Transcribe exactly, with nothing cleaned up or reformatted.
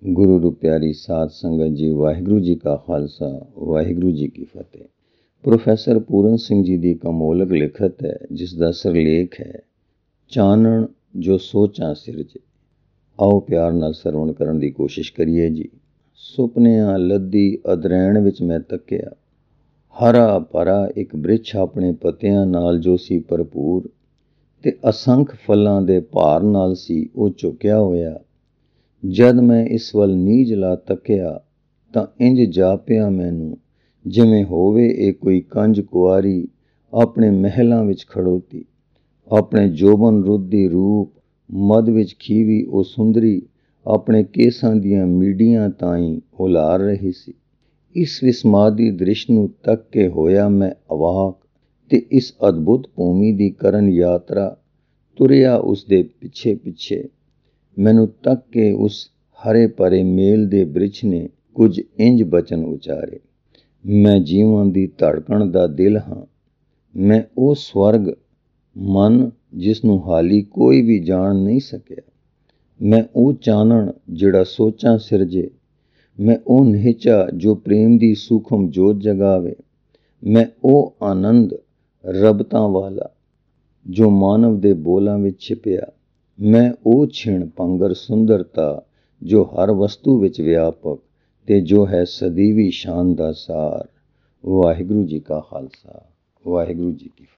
ਗੁਰੂ ਰੂਪ ਪਿਆਰੀ ਸਾਧ ਸੰਗਤ ਜੀ, ਵਾਹਿਗੁਰੂ ਜੀ ਕਾ ਖਾਲਸਾ, ਵਾਹਿਗੁਰੂ ਜੀ ਕੀ ਫਤਿਹ। ਪ੍ਰੋਫੈਸਰ ਪੂਰਨ ਸਿੰਘ ਜੀ ਦੀ ਕਮੋਲਕ ਲਿਖਤ ਹੈ, ਜਿਸ ਦਾ ਸਿਰਲੇਖ ਹੈ ਚਾਨਣ ਜੋ ਸੋਚਾਂ ਸਿਰਜੇ। ਆਓ ਪਿਆਰ ਨਾਲ ਸਰਵਣ ਕਰਨ ਦੀ ਕੋਸ਼ਿਸ਼ ਕਰੀਏ ਜੀ। ਸੁਪਨਿਆਂ ਲੱਦੀ ਅਧਰੈਣ ਵਿੱਚ ਮੈਂ ਤੱਕਿਆ, ਹਰਾ ਭਰਾ ਇੱਕ ਬ੍ਰਿਛ ਆਪਣੇ ਪੱਤਿਆਂ ਨਾਲ ਜੋ ਸੀ ਭਰਪੂਰ, ਤੇ ਅਸੰਖ ਫਲਾਂ ਦੇ ਭਾਰ ਨਾਲ ਸੀ ਉਹ ਝੁਕਿਆ ਹੋਇਆ। ਜਦ ਮੈਂ ਇਸ ਵੱਲ ਨੀਝ ਲਾ ਤੱਕਿਆ ਤਾਂ ਇੰਜ ਜਾਪਿਆ ਮੈਨੂੰ ਜਿਵੇਂ ਹੋਵੇ ਇਹ ਕੋਈ ਕੰਜ ਕੁਆਰੀ ਆਪਣੇ ਮਹਿਲਾਂ ਵਿੱਚ ਖੜੋਤੀ, ਆਪਣੇ ਜੋਬਨ ਰੁੱਧੀ ਰੂਪ ਮਦ ਵਿੱਚ ਖੀਵੀ ਉਹ ਸੁੰਦਰੀ ਆਪਣੇ ਕੇਸਾਂ ਦੀਆਂ ਮੀਡੀਆਂ ਤਾਈਂ ਹੁਲਾਰ ਰਹੀ ਸੀ। ਇਸ ਵਿਸਮਾਦੀ ਦ੍ਰਿਸ਼ ਨੂੰ ਤੱਕ ਕੇ ਹੋਇਆ ਮੈਂ ਅਵਾਕ, ਤੇ ਇਸ ਅਦਭੁਤ ਭੂਮੀ ਦੀ ਕਰਨ ਯਾਤਰਾ ਤੁਰਿਆ ਉਸ ਦੇ ਪਿੱਛੇ ਪਿੱਛੇ। ਮੈਨੂੰ ਤੱਕ ਕੇ ਉਸ ਹਰੇ ਭਰੇ ਮੇਲ ਦੇ ਬ੍ਰਿਛ ਨੇ ਕੁਝ ਇੰਜ ਬਚਨ ਉਚਾਰੇ। ਮੈਂ ਜੀਵਾਂ ਦੀ ਧੜਕਣ ਦਾ ਦਿਲ ਹਾਂ, ਮੈਂ ਉਹ ਸਵਰਗ ਮਨ ਜਿਸ ਨੂੰ ਹਾਲੀ ਕੋਈ ਵੀ ਜਾਣ ਨਹੀਂ ਸਕਿਆ। ਮੈਂ ਉਹ ਚਾਨਣ ਜਿਹੜਾ ਸੋਚਾਂ ਸਿਰਜੇ, ਮੈਂ ਉਹ ਨਿਹਚਾ ਜੋ ਪ੍ਰੇਮ ਦੀ ਸੂਖਮ ਜੋਤ ਜਗਾਵੇ। ਮੈਂ ਉਹ ਆਨੰਦ ਰਬਤਾਂ ਵਾਲਾ ਜੋ ਮਾਨਵ ਦੇ ਬੋਲਾਂ ਵਿੱਚ ਛਿਪਿਆ। ਮੈਂ ਉਹ ਛਿਣ ਭੰਗਰ ਸੁੰਦਰਤਾ ਜੋ ਹਰ ਵਸਤੂ ਵਿੱਚ ਵਿਆਪਕ ਤੇ ਜੋ ਹੈ ਸਦੀਵੀ ਸ਼ਾਨ ਦਾ ਸਾਰ। ਵਾਹਿਗੁਰੂ ਜੀ ਕਾ ਖਾਲਸਾ, ਵਾਹਿਗੁਰੂ ਜੀ ਕੀ ਫਤਿਹ।